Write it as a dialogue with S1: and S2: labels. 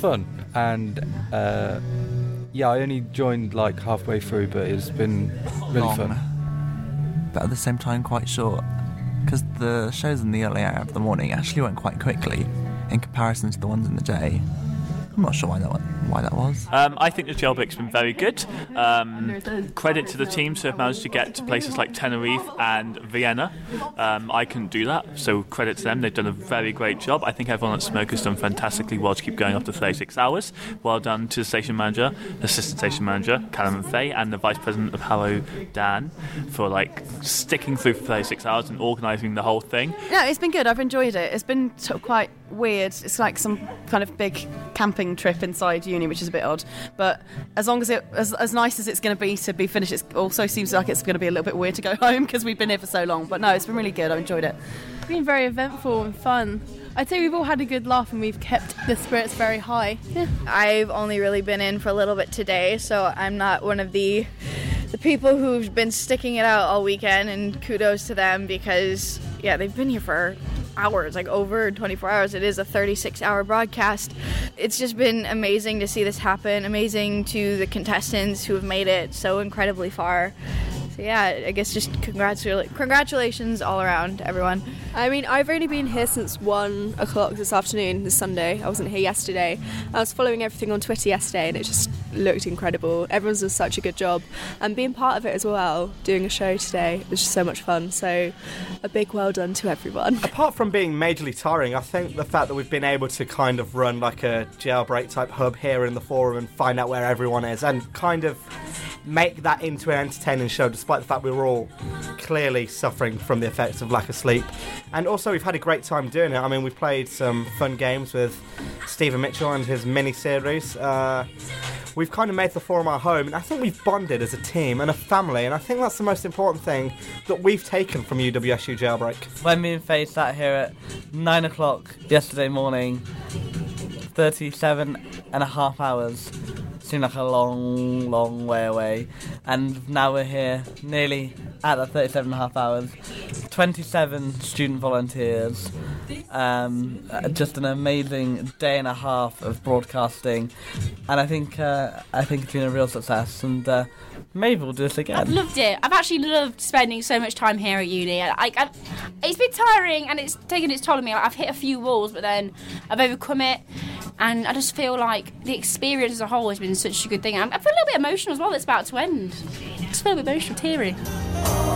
S1: fun, and I only joined like halfway through, but it's been really fun.
S2: But at the same time quite short, because the shows in the early hour of the morning actually went quite quickly in comparison to the ones in the day. I'm not sure why that was.
S3: I think the jailbreak's been very good. Credit to the teams who have managed to get to places like Tenerife and Vienna. I couldn't do that, so credit to them. They've done a very great job. I think everyone at Smoke has done fantastically well to keep going up to 36 hours. Well done to the station manager, the assistant station manager, Callum and Faye, and the vice president of Harrow, Dan, for sticking through for 36 hours and organising the whole thing.
S4: Yeah, it's been good. I've enjoyed it. It's been sort of quite weird. It's like some kind of big camping trip inside uni, which is a bit odd, but as long as as nice as it's going to be finished, it also seems like it's going to be a little bit weird to go home because we've been here for so long. But no, it's been really good. I've enjoyed it.
S5: It's been very eventful and fun. I'd say we've all had a good laugh and we've kept the spirits very high. Yeah.
S6: I've only really been in for a little bit today, so I'm not one of the people who've been sticking it out all weekend, and kudos to them because they've been here for hours, like over 24 hours. It is a 36-hour broadcast. It's just been amazing to see this happen, amazing to the contestants who have made it so incredibly far. So I guess just congratulations all around, everyone.
S5: I mean, I've only been here since 1 o'clock this afternoon, this Sunday. I wasn't here yesterday. I was following everything on Twitter yesterday and it just looked incredible. Everyone's done such a good job. And being part of it as well, doing a show today, was just so much fun. So a big well done to everyone.
S7: Apart from being majorly tiring, I think the fact that we've been able to kind of run like a jailbreak type hub here in the forum and find out where everyone is and kind of make that into an entertaining show, despite the fact we were all clearly suffering from the effects of lack of sleep. And also we've had a great time doing it. I mean, we played some fun games with Stephen Mitchell and his mini-series. We've kind of made the forum our home, and I think we've bonded as a team and a family, and I think that's the most important thing that we've taken from UWSU Jailbreak.
S8: When me and Faye sat here at 9 o'clock yesterday morning, 37 and a half hours seemed like a long, long way away, and now we're here nearly at that 37 and a half hours. 27 student volunteers, just an amazing day and a half of broadcasting, and I think it's been a real success, and maybe we'll do this again.
S9: I've loved it. I've actually loved spending so much time here at uni. It's been tiring and it's taken its toll on me. I've hit a few walls, but then I've overcome it, and I just feel like the experience as a whole has been such a good thing. I feel a little bit emotional as well. It's about to end. I just feel a bit emotional, teary.